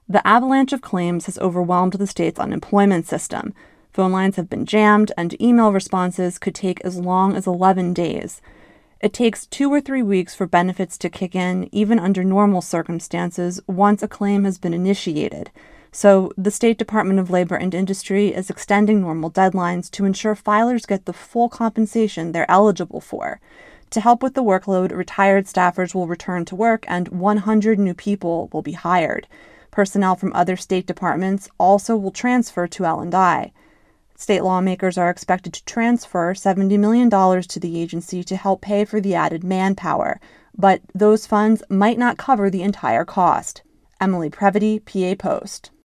The avalanche of claims has overwhelmed the state's unemployment system. Phone lines have been jammed, and email responses could take as long as 11 days. It takes 2 or 3 weeks for benefits to kick in, even under normal circumstances, once a claim has been initiated. So the State Department of Labor and Industry is extending normal deadlines to ensure filers get the full compensation they're eligible for. To help with the workload, retired staffers will return to work and 100 new people will be hired. Personnel from other state departments also will transfer to L&I. State lawmakers are expected to transfer $70 million to the agency to help pay for the added manpower, but those funds might not cover the entire cost. Emily Previty, PA Post.